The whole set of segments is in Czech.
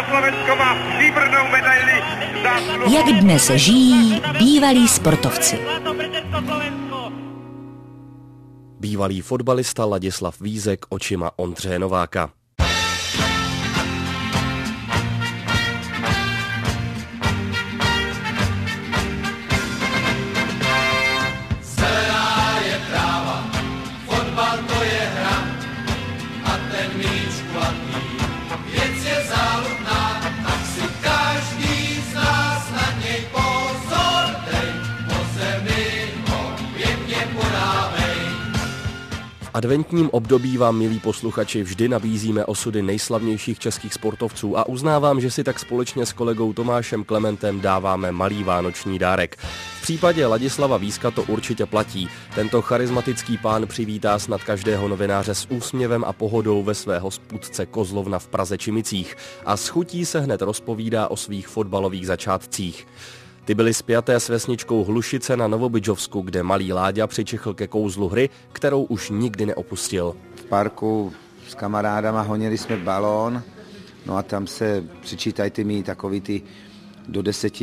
Slovensko má výbornou medaili. Jak dnes žijí bývalí sportovci. Bývalý fotbalista Ladislav Vízek očima Ondřeje Nováka. V adventním období vám, milí posluchači, vždy nabízíme osudy nejslavnějších českých sportovců a uznávám, že si tak společně s kolegou Tomášem Klementem dáváme malý vánoční dárek. V případě Ladislava Vízka to určitě platí. Tento charismatický pán přivítá snad každého novináře s úsměvem a pohodou ve své hospůdce Kozlovna v Praze Čimicích a s chutí se hned rozpovídá o svých fotbalových začátcích. Ty byly spjaté s vesničkou Hlušice na Novobydžovsku, kde malý Láďa přičichl ke kouzlu hry, kterou už nikdy neopustil. V parku s kamarádama honili jsme balón, no a tam se přičítají ty mý takový ty do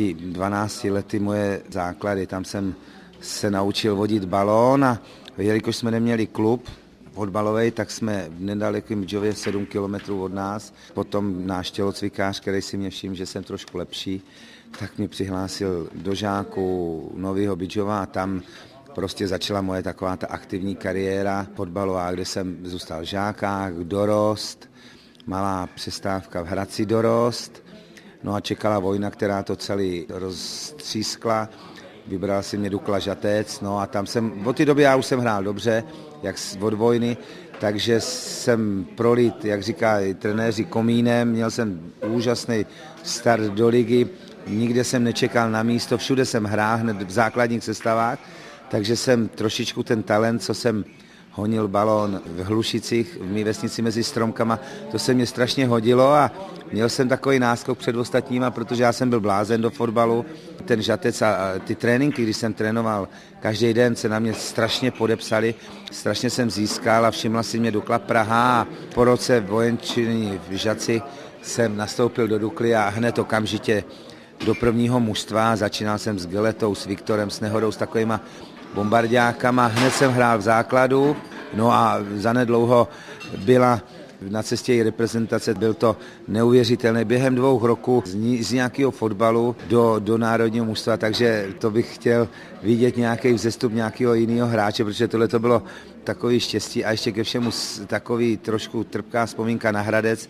10-12 lety moje základy. Tam jsem se naučil vodit balón a jelikož jsme neměli klub fotbalovej, tak jsme v nedalekém Bydžově 7 kilometrů od nás. Potom náš tělocvikář, který si mě všiml, že jsem trošku lepší, tak mě přihlásil do žáku Nového Bydžova a tam prostě začala moje taková ta aktivní kariéra fotbalová, kde jsem zůstal v žákách, dorost, malá přestávka v Hradci dorost, no a čekala vojna, která to celý roztřískla. Vybral si mě Dukla Žatec, no a tam jsem, od té doby já už jsem hrál dobře, jak od vojny, takže jsem prolit, jak říkají trenéři, komínem, měl jsem úžasný start do ligy, nikde jsem nečekal na místo, všude jsem hrál hned v základních sestavách, takže jsem trošičku ten talent, co jsem honil balón v Hlušicích, v mý vesnici mezi stromkama, to se mě strašně hodilo a měl jsem takový náskok před ostatníma, protože já jsem byl blázen do fotbalu. Ten Žatec a ty tréninky, když jsem trénoval, každý den se na mě strašně podepsali, strašně jsem získal a všimla si mě Dukla Praha a po roce vojenčiny v Žatci jsem nastoupil do Dukly a hned okamžitě do prvního mužstva, začínal jsem s Geletou, s Viktorem, s Nehodou, s takovýma bombardákama, hned jsem hrál v základu, no a zanedlouho byla na cestě i reprezentace, byl to neuvěřitelné během 2 roků z nějakého fotbalu do národního mužstva, takže to bych chtěl vidět nějaký vzestup nějakého jiného hráče, protože tohle to bylo takový štěstí a ještě ke všemu takový trošku trpká vzpomínka na Hradec,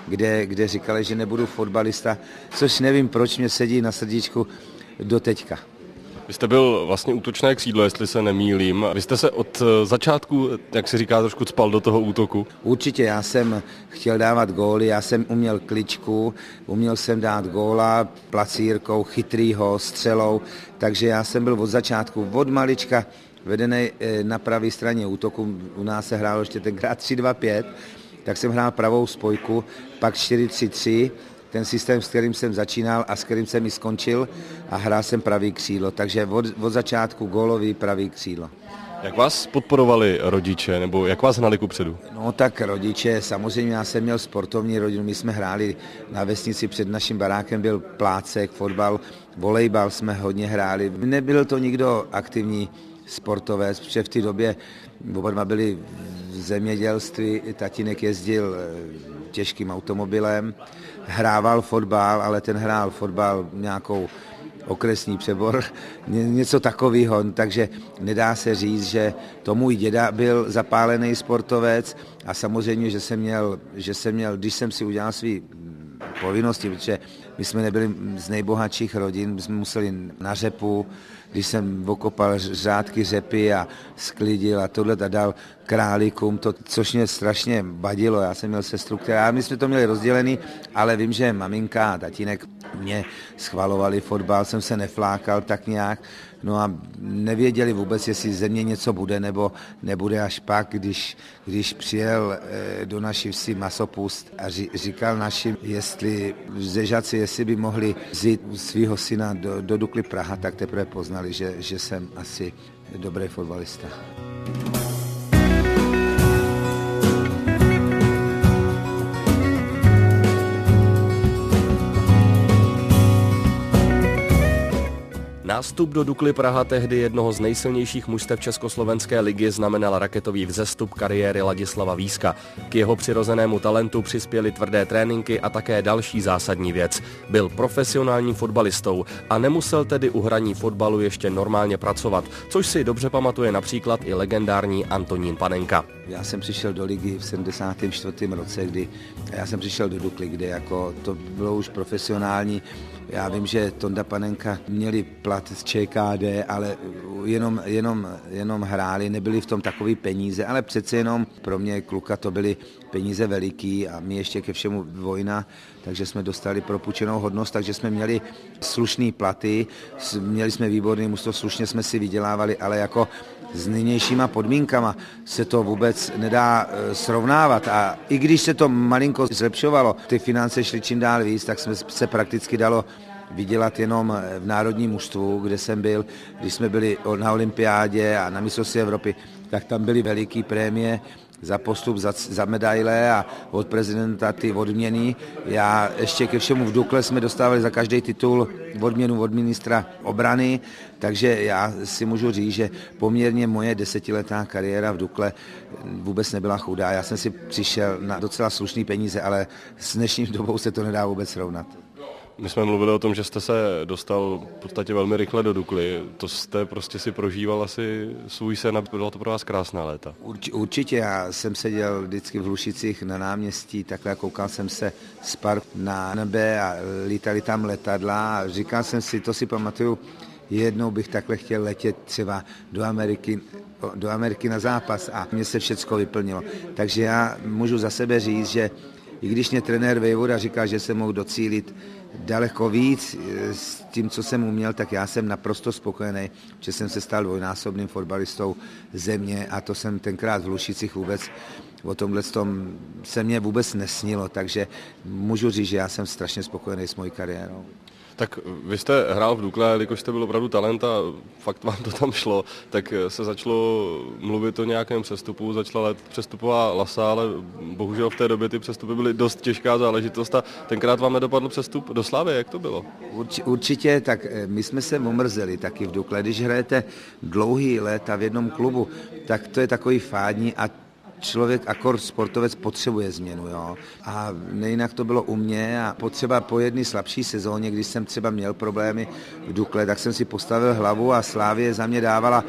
kde říkali, že nebudu fotbalista, což nevím, proč mě sedí na srdíčku do teďka. Vy jste byl vlastně útočné křídlo, jestli se nemýlím. Vy jste se od začátku, jak se říká, trošku cpal do toho útoku. Určitě, já jsem chtěl dávat góly, já jsem uměl kličku, uměl jsem dát góla placírkou, chytrýho, střelou, takže já jsem byl od začátku, od malička vedený na pravé straně útoku. U nás se hrálo ještě tenkrát 3-2-5, tak jsem hrál pravou spojku, pak 4-3-3, ten systém, s kterým jsem začínal a s kterým jsem i skončil a hrál jsem pravý křídlo, takže od začátku gólový pravý křídlo. Jak vás podporovali rodiče, nebo jak vás hnali kupředu? No tak rodiče, samozřejmě já jsem měl sportovní rodinu, my jsme hráli na vesnici, před naším barákem byl plácek, fotbal, volejbal jsme hodně hráli. Nebyl to nikdo aktivní sportovec, protože v té době oba dva byli v zemědělství, tatínek jezdil těžkým automobilem, hrával fotbal, ale ten hrál fotbal nějakou okresní přebor, něco takového, takže nedá se říct, že to můj děda byl zapálený sportovec a samozřejmě, že jsem měl, když jsem si udělal svý povinnosti, protože my jsme nebyli z nejbohatších rodin, my jsme museli na řepu, když jsem okopal řádky řepy a sklidil a tohle a dal králíkům, což mě strašně badilo. Já jsem měl sestru, my jsme to měli rozdělený, ale vím, že maminka a tatínek mě schvalovali fotbal, jsem se neflákal tak nějak, no a nevěděli vůbec, jestli ze mě něco bude nebo nebude až pak, když přijel do naší vsi masopust a říkal našim, jestli ze Žatci, jestli by mohli vzít svého syna do Dukly Praha, tak teprve poznali, že jsem asi dobrý fotbalista. Nástup do Dukly Praha, tehdy jednoho z nejsilnějších mužstev československé ligy, znamenal raketový vzestup kariéry Ladislava Víska. K jeho přirozenému talentu přispěly tvrdé tréninky a také další zásadní věc. Byl profesionálním fotbalistou a nemusel tedy u hraní fotbalu ještě normálně pracovat, což si dobře pamatuje například i legendární Antonín Panenka. Já jsem přišel do ligy v 74. roce, kdy já jsem přišel do Dukly, kde jako to bylo už profesionální. Já vím, že Tonda Panenka měli plat z ČKD, ale jenom hráli, nebyli v tom takový peníze, ale přece jenom pro mě kluka to byly peníze veliký a my ještě ke všemu vojna, takže jsme dostali propůjčenou hodnost, takže jsme měli slušný platy, měli jsme výborný mužstvo, slušně jsme si vydělávali, ale jako s nynějšíma podmínkama se to vůbec nedá srovnávat a i když se to malinko zlepšovalo, ty finance šly čím dál víc, tak se prakticky dalo vydělat jenom v národním mužstvu, kde jsem byl, když jsme byli na olympiádě a na mistrovství Evropy, tak tam byly veliké prémie za postup, za medaile a od prezidenta ty odměny. Já ještě ke všemu v Dukle jsme dostávali za každý titul odměnu od ministra obrany, takže já si můžu říct, že poměrně moje 10letá kariéra v Dukle vůbec nebyla chudá. Já jsem si přišel na docela slušný peníze, ale s dnešní dobou se to nedá vůbec srovnat. My jsme mluvili o tom, že jste se dostal v podstatě velmi rychle do Dukly. To jste prostě si prožíval asi svůj sen a bylo to pro vás krásná léta. Určitě, já jsem seděl vždycky v Hlušicích na náměstí, takhle koukal jsem se z parku na nebe a lítali tam letadla a říkal jsem si, to si pamatuju, jednou bych takhle chtěl letět třeba do Ameriky na zápas a mně se všecko vyplnilo. Takže já můžu za sebe říct, že i když mě trenér Vejvoda říkal, že se mohl docílit daleko víc s tím, co jsem uměl, tak já jsem naprosto spokojený, že jsem se stal dvojnásobným fotbalistou země a to jsem tenkrát v Hlušicích vůbec o tomhle se mě vůbec nesnilo, takže můžu říct, že já jsem strašně spokojený s mojí kariérou. Tak vy jste hrál v Dukle, jelikož jste byl opravdu talent a fakt vám to tam šlo, tak se začalo mluvit o nějakém přestupu, začala let přestupová lasa, ale bohužel v té době ty přestupy byly dost těžká záležitost a tenkrát vám nedopadl přestup do Slavie, jak to bylo? Určitě, tak my jsme se omrzeli taky v Dukle, když hrajete dlouhý léta v jednom klubu, tak to je takový fádní a člověk, akor sportovec potřebuje změnu, jo. A nejinak to bylo u mě a potřeba po jedné slabší sezóně, když jsem třeba měl problémy v Dukle, tak jsem si postavil hlavu a Slavie za mě dávala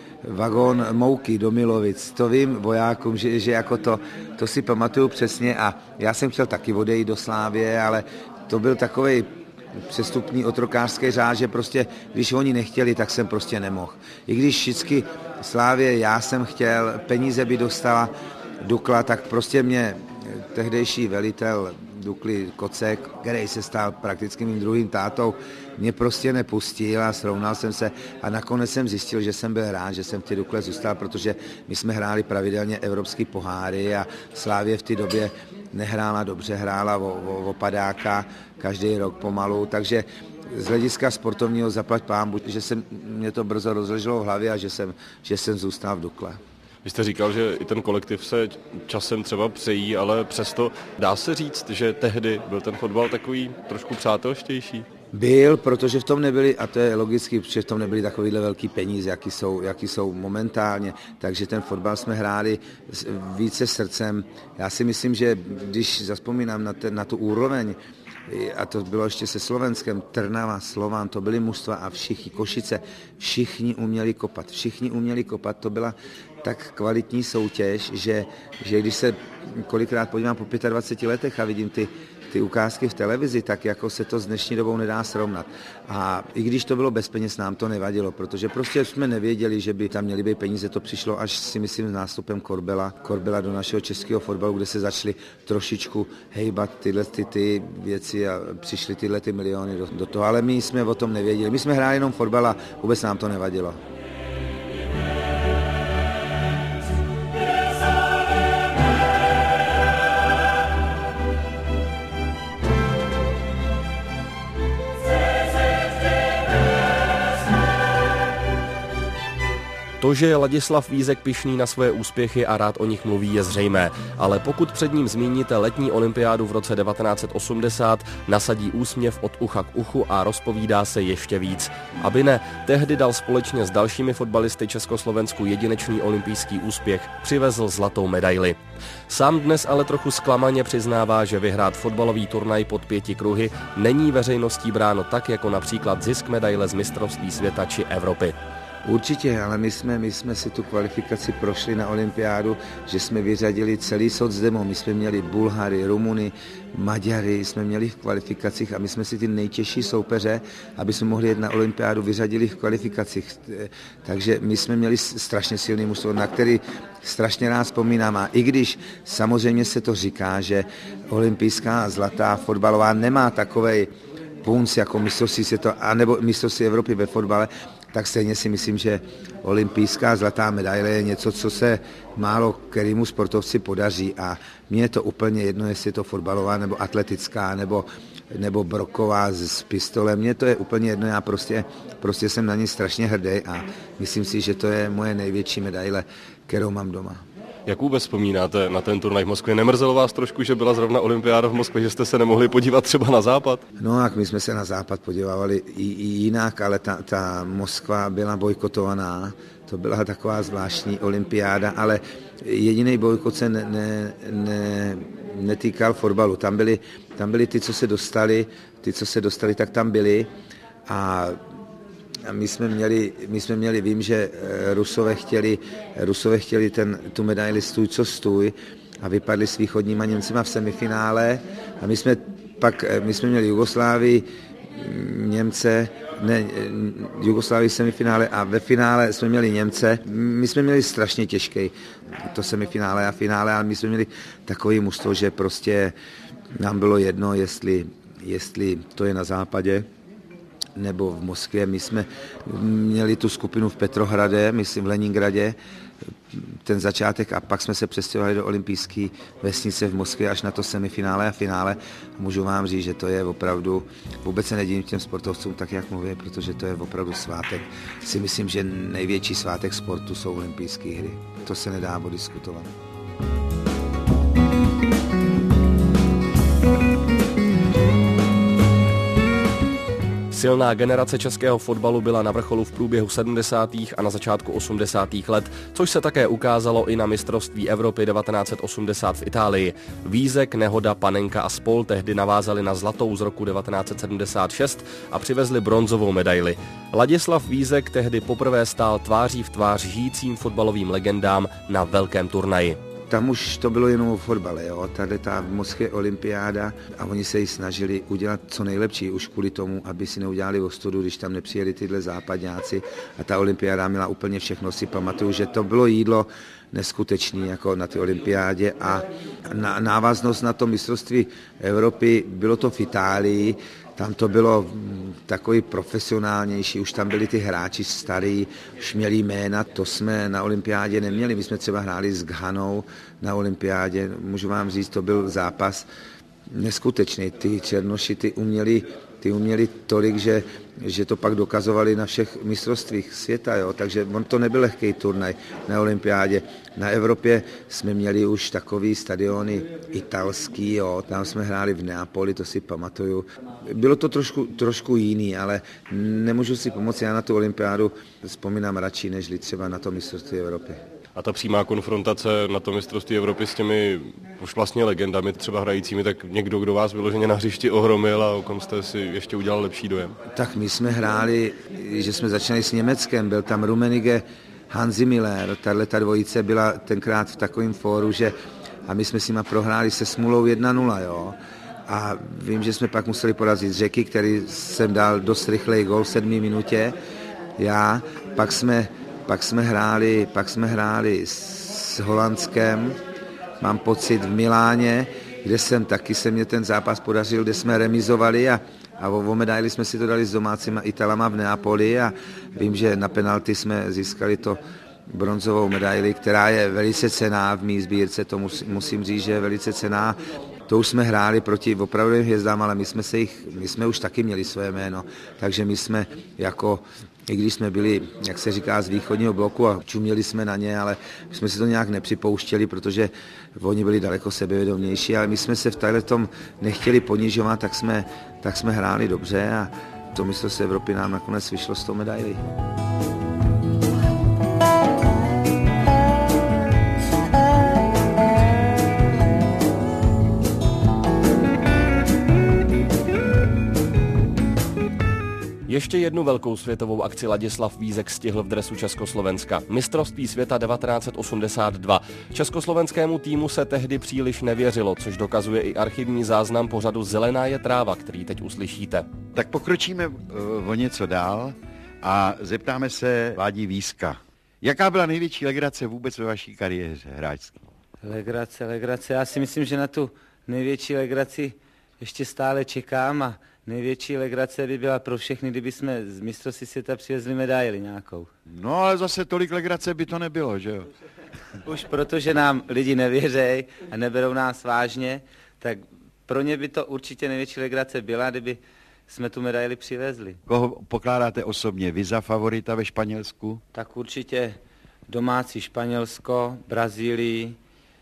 vagón mouky do Milovic. To vím vojákům, že jako to si pamatuju přesně a já jsem chtěl taky odejít do Slavie, ale to byl takovej přestupní otrokářský řád, že prostě, když oni nechtěli, tak jsem prostě nemohl. I když vždycky Slavie, já jsem chtěl, peníze by dostala Dukla, tak prostě mě tehdejší velitel Dukly Kocek, který se stal prakticky mým druhým tátou, mě prostě nepustil a srovnal jsem se a nakonec jsem zjistil, že jsem byl rád, že jsem v té Dukle zůstal, protože my jsme hráli pravidelně evropský poháry a Slavie v té době nehrála dobře, hrála o padáka každý rok pomalu, takže z hlediska sportovního zaplať pánbu, že mě to brzo rozleželo v hlavě a že jsem zůstal v Dukle. Vy jste říkal, že i ten kolektiv se časem třeba přejí, ale přesto dá se říct, že tehdy byl ten fotbal takový trošku přátelštější? Byl, protože v tom nebyly, a to je logicky, protože v tom nebyly takovýhle velký peníze, jaký jsou momentálně, takže ten fotbal jsme hráli více srdcem. Já si myslím, že když zazpomínám na tu úroveň, a to bylo ještě se Slovenskem, Trnava, Slovan, to byly mužstva a všichni, Košice, všichni uměli kopat, to byla tak kvalitní soutěž, že když se kolikrát podívám po 25 letech a vidím ty ukázky v televizi, tak jako se to s dnešní dobou nedá srovnat. A i když to bylo bez peněz, nám to nevadilo, protože prostě jsme nevěděli, že by tam měly být peníze, to přišlo až si myslím s nástupem Korbela do našeho českého fotbalu, kde se začaly trošičku hejbat ty věci a přišly tyhle ty miliony do toho, ale my jsme o tom nevěděli. My jsme hráli jenom fotbal a vůbec nám to nevadilo. To, že je Ladislav Vízek pyšný na svoje úspěchy a rád o nich mluví, je zřejmé, ale pokud před ním zmíníte letní olympiádu v roce 1980, nasadí úsměv od ucha k uchu a rozpovídá se ještě víc. Aby ne, tehdy dal společně s dalšími fotbalisty Československu jedinečný olympijský úspěch, přivezl zlatou medaili. Sám dnes ale trochu zklamaně přiznává, že vyhrát fotbalový turnaj pod 5 kruhy není veřejností bráno tak, jako například zisk medaile z mistrovství světa či Evropy. Určitě, ale my jsme si tu kvalifikaci prošli na olympiádu, že jsme vyřadili celý socdemo. My jsme měli Bulhary, Rumuny, Maďary, jsme měli v kvalifikacích a my jsme si ty nejtěžší soupeře, aby jsme mohli jet na olympiádu, vyřadili v kvalifikacích. Takže my jsme měli strašně silný mužstvo, na který strašně rád vzpomínám. A i když samozřejmě se to říká, že olympijská zlatá fotbalová nemá takovej punc jako mistrovství světa, anebo mistrovství Evropy ve fotbale, tak stejně si myslím, že olympijská zlatá medaile je něco, co se málo kterému sportovci podaří a mně je to úplně jedno, jestli je to fotbalová nebo atletická nebo broková s pistolem, mně to je úplně jedno, já prostě jsem na ní strašně hrdý a myslím si, že to je moje největší medaile, kterou mám doma. Jak vůbec vzpomínáte na ten turnaj v Moskvě? Nemrzelo vás trošku, že byla zrovna olympiáda v Moskvě, že jste se nemohli podívat třeba na západ? No tak my jsme se na západ podívali i jinak, ale ta Moskva byla bojkotovaná. To byla taková zvláštní olympiáda, ale jediný bojkot se netýkal fotbalu. Tam byli ty, co se dostali, tak tam byli a my jsme měli, vím, že Rusové chtěli tu medaili stůj co stůj a vypadli s východníma Němcima v semifinále a my jsme měli Jugoslávii, Němce, Jugoslávii v semifinále a ve finále jsme měli Němce. My jsme měli strašně těžký to semifinále a finále, ale my jsme měli takový mužstvo, že prostě nám bylo jedno, jestli to je na západě nebo v Moskvě. My jsme měli tu skupinu v Petrohradě, myslím v Leningradě, ten začátek a pak jsme se přestěhovali do olympijské vesnice v Moskvě až na to semifinále a finále. Můžu vám říct, že to je opravdu, vůbec se nedivím těm sportovcům tak, jak mluví, protože to je opravdu svátek. Si myslím, že největší svátek sportu jsou olympijské hry. To se nedá diskutovat. Silná generace českého fotbalu byla na vrcholu v průběhu 70. a na začátku 80. let, což se také ukázalo i na mistrovství Evropy 1980 v Itálii. Vízek, Nehoda, Panenka a spol tehdy navázali na zlatou z roku 1976 a přivezli bronzovou medaili. Ladislav Vízek tehdy poprvé stál tváří v tvář žijícím fotbalovým legendám na velkém turnaji. Tam už to bylo jenom o fotbale, jo. Tady ta v Moskvě olympiáda a oni se ji snažili udělat co nejlepší už kvůli tomu, aby si neudělali ostudu, když tam nepřijeli tyhle západňáci a ta olympiáda měla úplně všechno. Si pamatuju, že to bylo jídlo neskutečný jako na té olympiádě a návaznost na to mistrovství Evropy, bylo to v Itálii, tam to bylo takový profesionálnější, už tam byli ty hráči starý, už měli jména, to jsme na olympiádě neměli, my jsme třeba hráli s Ghanou na olympiádě, můžu vám říct, to byl zápas neskutečný, ty Černoši, ty uměli tolik, že to pak dokazovali na všech mistrovstvích světa, jo? Takže on to nebyl lehký turnaj na olympiádě. Na Evropě jsme měli už takový stadiony italský, jo? Tam jsme hráli v Neapoli, to si pamatuju. Bylo to trošku jiný, ale nemůžu si pomoct, já na tu olympiádu vzpomínám radši, než třeba na to mistrovství Evropy. A ta přímá konfrontace na to mistrovství Evropy s těmi už vlastně legendami třeba hrajícími, tak někdo, kdo vás vyloženě na hřišti ohromil a o kom jste si ještě udělal lepší dojem? Tak my jsme hráli, že jsme začali s Německem, byl tam Rummenigge, Hansi Müller, tato dvojice byla tenkrát v takovém fóru, a my jsme s nima prohráli se smůlou 1-0, jo. A vím, že jsme pak museli porazit Řeky, který jsem dal dost rychlej gol v 7. minutě. Pak jsme hráli s Holandskem, mám pocit v Miláně, kde se mě ten zápas podařil, kde jsme remizovali a o medaili jsme si to dali s domácíma Italama v Neapoli a vím, že na penalty jsme získali to bronzovou medaili, která je velice cenná v mý sbírce, to musím říct, že je velice cenná. to už jsme hráli proti opravdovým hvězdám, ale my jsme už taky měli své jméno, takže my jsme jako, i když jsme byli, jak se říká, z východního bloku a čuměli jsme na ně, ale my jsme si to nějak nepřipouštěli, protože oni byli daleko sebevědomější, ale my jsme se v tom nechtěli ponižovat, tak jsme hráli dobře a to mistrovství Evropy nám nakonec vyšlo z toho medailí. Ještě jednu velkou světovou akci Ladislav Vízek stihl v dresu Československa. Mistrovství světa 1982. Československému týmu se tehdy příliš nevěřilo, což dokazuje i archivní záznam pořadu Zelená je tráva, který teď uslyšíte. Tak pokročíme o něco dál a zeptáme se Ládi Vízka. Jaká byla největší legrace vůbec ve vaší kariéře hráčské? Legrace. Já si myslím, že na tu největší legraci ještě stále čekám a největší legrace by byla pro všechny, kdyby jsme z mistrovství světa přivezli medaili nějakou. No ale zase tolik legrace by to nebylo, že jo? Už protože nám lidi nevěřejí a neberou nás vážně, tak pro ně by to určitě největší legrace byla, kdyby jsme tu medaili přivezli. Koho pokládáte osobně vy za favorita ve Španělsku? Tak určitě domácí Španělsko, Brazílii,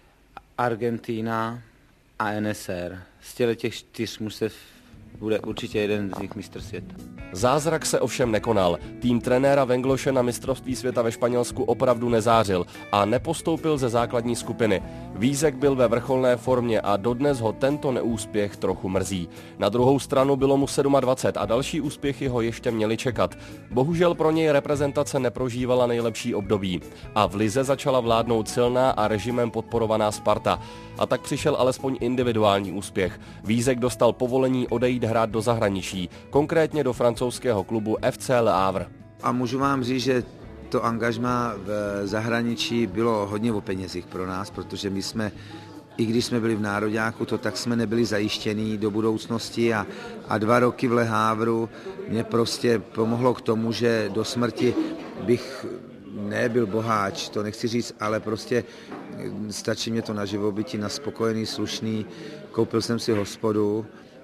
Argentína a NSR. Z těch 4 mužstev bude určitě jeden z nich mistr světa. Zázrak se ovšem nekonal. Tým trenéra Vengloše na mistrovství světa ve Španělsku opravdu nezářil a nepostoupil ze základní skupiny. Vízek byl ve vrcholné formě a dodnes ho tento neúspěch trochu mrzí. Na druhou stranu bylo mu 27 a další úspěchy ho ještě měly čekat. Bohužel pro něj reprezentace neprožívala nejlepší období a v lize začala vládnout silná a režimem podporovaná Sparta. A tak přišel alespoň individuální úspěch. Vízek dostal povolení odejít hrát do zahraničí, konkrétně do francouzského klubu FC Le Havre. A můžu vám říct, že to angažmá v zahraničí bylo hodně o penězích pro nás, protože my jsme, i když jsme byli v nároďáku, tak jsme nebyli zajištění do budoucnosti a 2 roky v Le Havru mě prostě pomohlo k tomu, že do smrti bych nebyl boháč, to nechci říct, ale prostě stačí mě to na živobytí, na spokojený, slušný, koupil jsem si hospodu,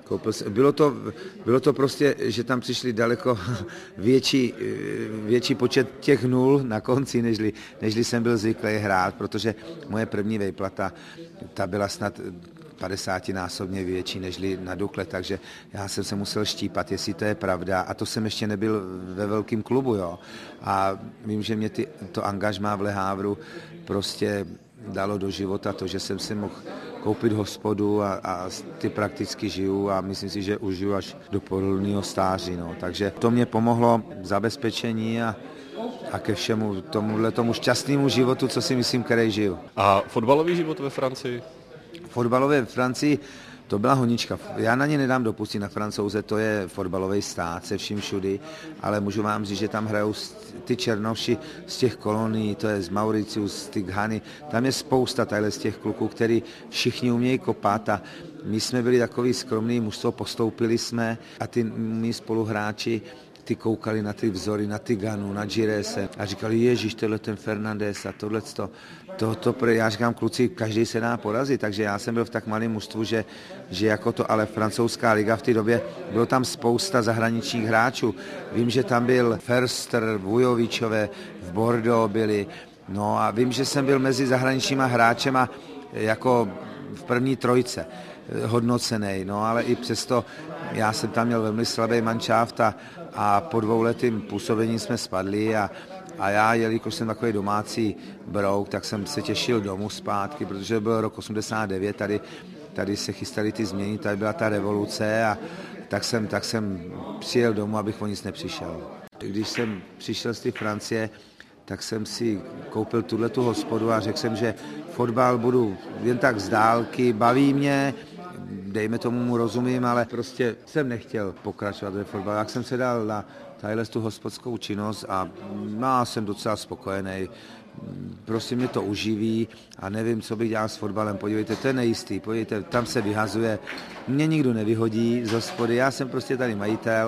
bylo to prostě, že tam přišli daleko větší počet těch nul na konci, nežli jsem byl zvyklý hrát, protože moje první výplata, ta byla snad 50násobně větší nežli na Dukle, takže já jsem se musel štípat, jestli to je pravda, a to jsem ještě nebyl ve velkém klubu, jo. A vím, že mě to angažmá v Le Havru prostě dalo do života to, že jsem si mohl koupit hospodu a ty prakticky žiju a myslím si, že užiju až do pohodlného stáří. No. Takže to mě pomohlo k zabezpečení a ke všemu tomu šťastnému životu, co si myslím, který žiju. A fotbalový život ve Francii? Fotbalové ve Francii to byla honička. Já na ně nedám dopustit, na Francouze, to je fotbalový stát se vším všudy, ale můžu vám říct, že tam hrajou ty černoši z těch kolonií, to je z Mauricius, ty Ghany, tam je spousta tadyhle z těch kluků, který všichni umějí kopat a my jsme byli takový skromný mužstvo, postoupili jsme a ty mý spoluhráči, ty koukali na ty vzory, na ty Ganu, na Girese a říkali, ježiš, tohle ten Fernandez a tohleto. Já říkám, kluci, každý se dá porazit, takže já jsem byl v tak malém mužstvu, že jako to, ale francouzská liga v té době, bylo tam spousta zahraničních hráčů. Vím, že tam byl Förster, Vujovičové, v Bordeaux byli, no a vím, že jsem byl mezi zahraničníma hráčema jako v první trojce hodnocenej, no ale i přesto já jsem tam měl velmi slabý manšaft a po 2letým působení jsme spadli a já, jelikož jsem takový domácí brouk, tak jsem se těšil domů zpátky, protože byl rok 89, tady se chystaly ty změny, tady byla ta revoluce a tak jsem přijel domů, abych o nic nepřišel. Když jsem přišel z té Francie, tak jsem si koupil tu hospodu a řekl jsem, že fotbal budu jen tak z dálky, baví mě, dejme tomu mu rozumím, ale prostě jsem nechtěl pokračovat ve fotbalu. Jak jsem se dal na tu hospodskou činnost a já jsem docela spokojený. Prostě mě to uživí a nevím, co bych dělal s fotbalem. Podívejte, to je nejistý, podívejte, tam se vyhazuje. Mě nikdo nevyhodí z hospody, já jsem prostě tady majitel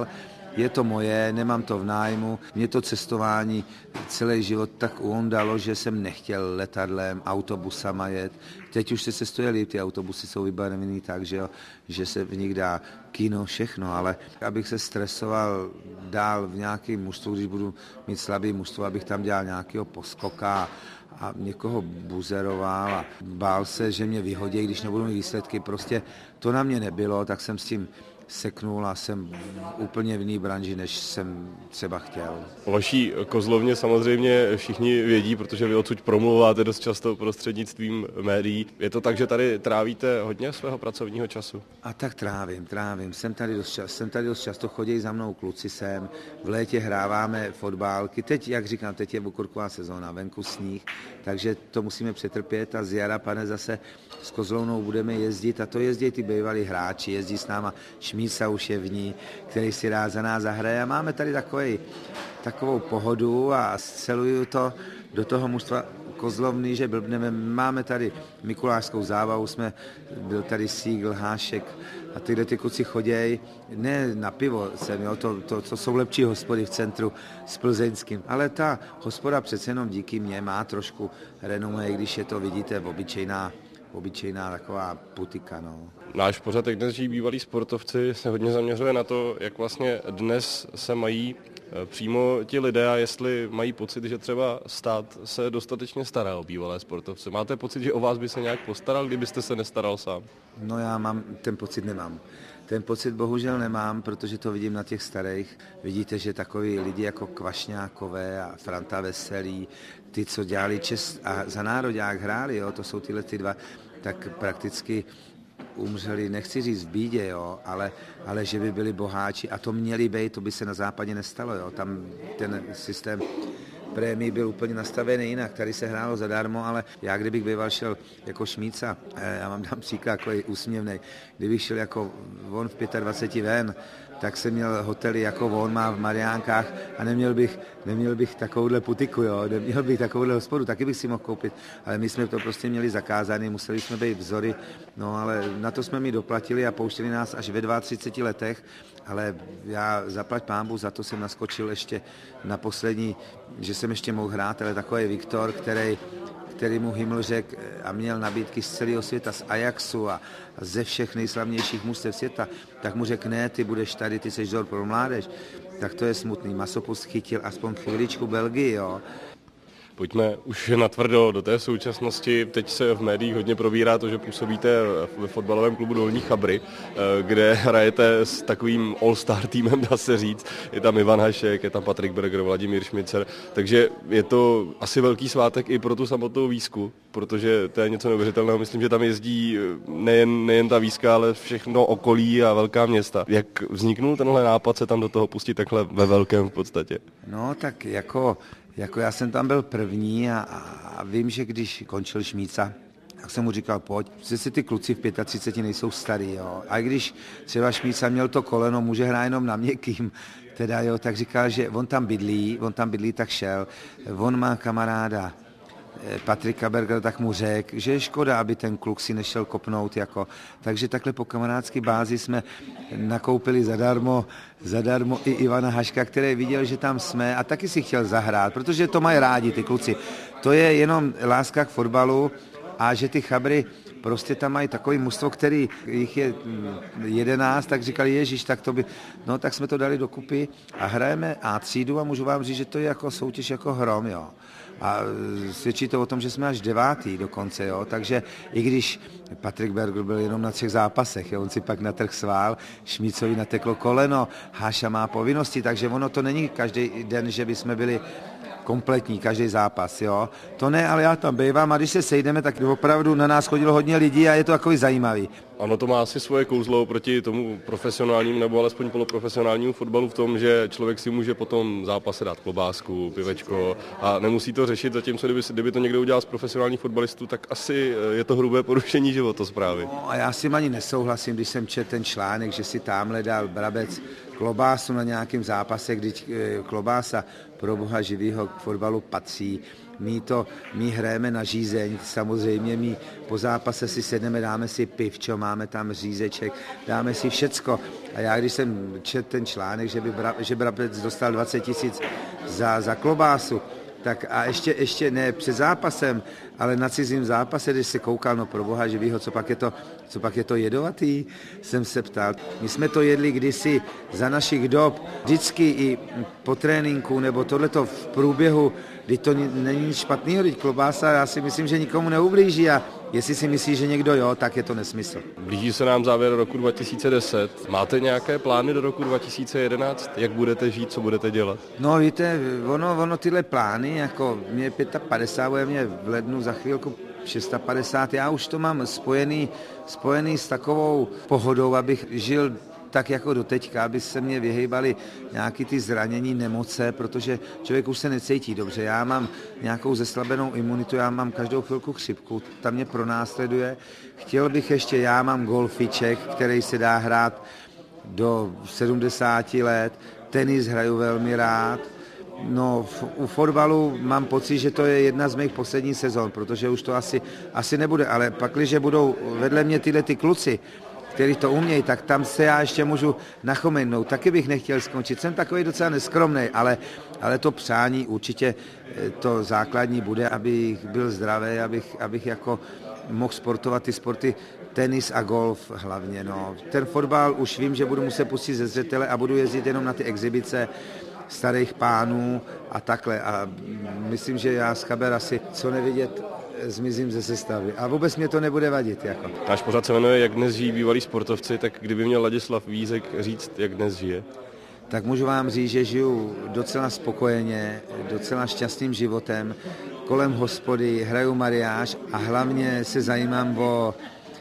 je to moje, nemám to v nájmu. Mě to cestování celý život tak uondalo, že jsem nechtěl letadlem, autobusama jet. Teď už se cestuje líp, ty autobusy jsou vybavený tak, že se v nich dá kino, všechno, ale abych se stresoval dál v nějakém mužstvu, když budu mít slabý mužstvo, abych tam dělal nějakého poskoka a někoho buzeroval a bál se, že mě vyhodí, když nebudu mít výsledky. Prostě to na mě nebylo, tak jsem s tím seknul a jsem úplně v jiný branži, než jsem třeba chtěl. O vaší kozlovně samozřejmě všichni vědí, protože vy odsud promluváte dost často prostřednictvím médií. Je to tak, že tady trávíte hodně svého pracovního času? A tak trávím. Jsem tady dost často, chodí za mnou kluci sem, v létě hráváme fotbálky. Teď, jak říkám, teď je okurková sezóna, venku sníh, takže to musíme přetrpět a z jara, pane, zase s kozlovnou budeme jezdit a to jezdí ty bývalí hráči, jezdí s náma Šmíca už je v ní, který si rád za nás zahraje a máme tady takovou pohodu a sceluju to do toho mužstva kozlovny, že blbneme. Máme tady mikulášskou zábavu, byl tady Sígl, Hášek a tyhle ty kluci choděj, ne na pivo sem, jo, to jsou lepší hospody v centru s plzeňským, ale ta hospoda přece jenom díky mně má trošku renomé, když je to, vidíte, obyčejná taková putika, no. Náš pořad, jak dnes žijí bývalí sportovci, se hodně zaměřuje na to, jak vlastně dnes se mají přímo ti lidé a jestli mají pocit, že třeba stát se dostatečně stará o bývalé sportovce. Máte pocit, že o vás by se nějak postaral, kdybyste se nestaral sám? No ten pocit nemám. Ten pocit bohužel nemám, protože to vidím na těch starých. Vidíte, že takový lidi jako Kvašňákové a Franta Veselý, ty, co dělali čest a za nároďák hráli, jo, to jsou tyhle ty dva, tak prakticky umřeli, nechci říct v bídě, jo, ale že by byli boháči a to měli být, to by se na západě nestalo, jo. Tam ten systém prémií byl úplně nastavený jinak, tady se hrálo zadarmo, ale já kdybych býval šel jako Šmíca, já vám dám příklad takový úsměvnej, kdybych šel jako on v 25 ven, tak jsem měl hotely jako on má v Mariánkách a neměl bych takovouhle putiku, jo, neměl bych takovouhle hospodu, taky bych si mohl koupit, ale my jsme to prostě měli zakázané, museli jsme být vzory, no ale na to jsme mi doplatili a pouštěli nás až ve 32 letech, ale já zaplať pánbu, za to jsem naskočil ještě na poslední, že jsem ještě mohl hrát, ale takový Viktor, který mu Himmel řekl a měl nabídky z celého světa, z Ajaxu a ze všech nejslavnějších mužstev světa, tak mu řekl, ne, ty budeš tady, ty seš vzor pro mládež. Tak to je smutný. Masopust chytil aspoň chviličku Belgii, jo. Pojďme už natvrdo do té současnosti. Teď se v médiích hodně probírá to, že působíte ve fotbalovém klubu Dolní Chabry, kde hrajete s takovým all-star týmem, dá se říct. Je tam Ivan Hašek, je tam Patrik Berger, Vladimír Šmicer. Takže je to asi velký svátek i pro tu samotnou Výsku, protože to je něco neuvěřitelného. Myslím, že tam jezdí nejen ta Výska, ale všechno okolí a velká města. Jak vzniknul tenhle nápad se tam do toho pustit takhle ve velkém v podstatě? No tak jako já jsem tam byl první a vím, že když končil Šmíca, tak jsem mu říkal, pojď, si ty kluci v 35 nejsou starý, jo. A když třeba Šmíca měl to koleno, může hrát jenom na měkkým, teda jo, tak říkal, že on tam bydlí, tak šel. On má kamaráda Patrika Bergera, tak mu řekl, že je škoda, aby ten kluk si nešel kopnout, jako. Takže takhle po kamarádské bázi jsme nakoupili zadarmo i Ivana Haška, který viděl, že tam jsme a taky si chtěl zahrát, protože to mají rádi ty kluci. To je jenom láska k fotbalu a že ty Chabry prostě tam mají takový mužstvo, který jich je 11, tak říkali, ježiš, tak to by, no tak jsme to dali dokupy a hrajeme A třídu a můžu vám říct, že to je jako soutěž jako hrom, jo. A svědčí to o tom, že jsme až 9. dokonce, jo. Takže i když Patrik Berger byl jenom na 3 zápasech, jo, on si pak natrhl sval, Šmícovi nateklo koleno, Háša má povinnosti, takže ono to není každý den, že by jsme byli kompletní, každý zápas, jo. To ne, ale já tam bývám a když se sejdeme, tak opravdu na nás chodilo hodně lidí a je to takový zajímavý. Ano, to má asi svoje kouzlo proti tomu profesionálnímu nebo alespoň poloprofesionálnímu fotbalu v tom, že člověk si může potom zápase dát klobásku, pivečko a nemusí to řešit, zatímco kdyby to někdo udělal z profesionálních fotbalistů, tak asi je to hrubé porušení životosprávy. No a já si ani nesouhlasím, když jsem četl ten článek, že si tamhle dal Brabec klobásu na nějakém zápase, když klobása pro boha živýho k fotbalu patří. my hrajeme na žízeň, samozřejmě my po zápase si sedneme, dáme si pivčo, máme tam řízeček, dáme si všecko. A já, když jsem četl ten článek, že Brabec dostal 20 000 za klobásu, tak a ještě ne před zápasem, ale na cizím zápase, když se koukal, no pro boha, že ví ho, co pak je to jedovatý, jsem se ptal. My jsme to jedli kdysi za našich dob, vždycky i po tréninku, nebo tohleto v průběhu, kdy to není nic špatného, když klobása, já si myslím, že nikomu neublíží a jestli si myslí, že někdo jo, tak je to nesmysl. Blíží se nám závěr roku 2010. Máte nějaké plány do roku 2011? Jak budete žít, co budete dělat? No víte, ono tyhle plány, jako mě 55, bude mě v lednu za chvílku 650, já už to mám spojený s takovou pohodou, abych žil tak jako doteďka, aby se mě vyhejbaly nějaký ty zranění, nemoce, protože člověk už se necítí dobře. Já mám nějakou zeslabenou imunitu, já mám každou chvilku chřipku, ta mě pronásleduje. Chtěl bych ještě, já mám golfiček, který se dá hrát do 70 let, tenis hraju velmi rád. No, u fotbalu mám pocit, že to je jedna z mých posledních sezon, protože už to asi nebude, ale pakliže budou vedle mě tyhle ty kluci, který to umějí, tak tam se já ještě můžu nachomejnout. Taky bych nechtěl skončit. Jsem takový docela neskromný, ale to přání určitě to základní bude, abych byl zdravý, abych jako mohl sportovat ty sporty, tenis a golf hlavně. No. Ten fotbal už vím, že budu muset pustit ze zřetele a budu jezdit jenom na ty exibice starých pánů a takhle. A myslím, že já z Chaber asi co nevidět zmizím ze sestavy. A vůbec mě to nebude vadit. Jako. Náš pořad se jmenuje Jak dnes žijí bývalí sportovci, tak kdyby měl Ladislav Vízek říct, jak dnes žije? Tak můžu vám říct, že žiju docela spokojeně, docela šťastným životem, kolem hospody, hraju mariáž a hlavně se zajímám o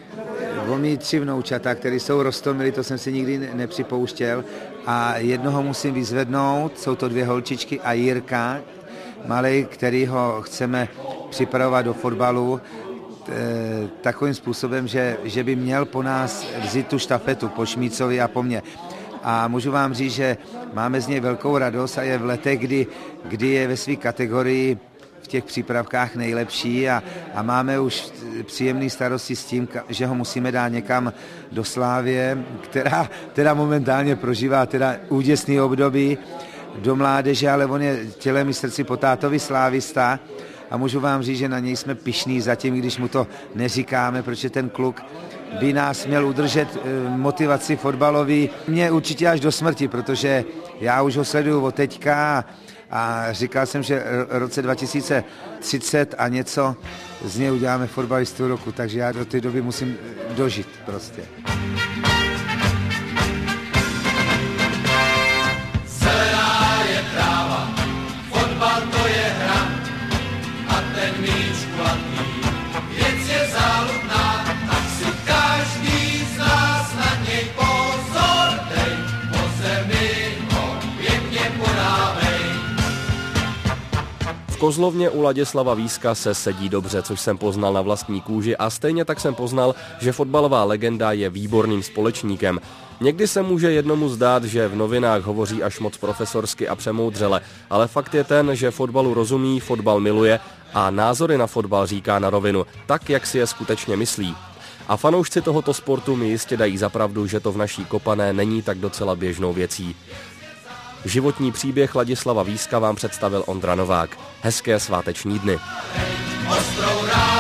mý 3 vnoučata, které jsou roztomilí, to jsem si nikdy nepřipouštěl a jednoho musím vyzvednout, jsou to 2 holčičky a Jirka, malej, kterýho chceme připravovat do fotbalu takovým způsobem, že by měl po nás vzít tu štafetu, po Šmícovi a po mně. A můžu vám říct, že máme z něj velkou radost a je v letech, kdy je ve své kategorii v těch přípravkách nejlepší a máme už příjemné starosti s tím, že ho musíme dát někam do Slávie, která teda momentálně prožívá teda úděsný období do mládeže, ale on je tělem i srdci po tátovi slávista a můžu vám říct, že na něj jsme pyšní zatím, když mu to neříkáme, protože ten kluk by nás měl udržet motivaci fotbalový. Mě určitě až do smrti, protože já už ho sleduju od teďka a říkal jsem, že v roce 2030 a něco z něj uděláme fotbalistu roku, takže já do té doby musím dožít prostě. Zelená je tráva, fotbal to je hra a ten míč kulatý, věc je záludná, tak si každý z nás na něj pozor dej, po zemi ho pěkně podávej. V Kozlovně u Ladislava Vízka se sedí dobře, což jsem poznal na vlastní kůži a stejně tak jsem poznal, že fotbalová legenda je výborným společníkem. Někdy se může jednomu zdát, že v novinách hovoří až moc profesorsky a přemoudřele, ale fakt je ten, že fotbalu rozumí, fotbal miluje a názory na fotbal říká na rovinu, tak jak si je skutečně myslí. A fanoušci tohoto sportu mi jistě dají za pravdu, že to v naší Kopané není tak docela běžnou věcí. Životní příběh Ladislava Vízka vám představil Ondra Novák. Hezké sváteční dny. Ostrou ránu.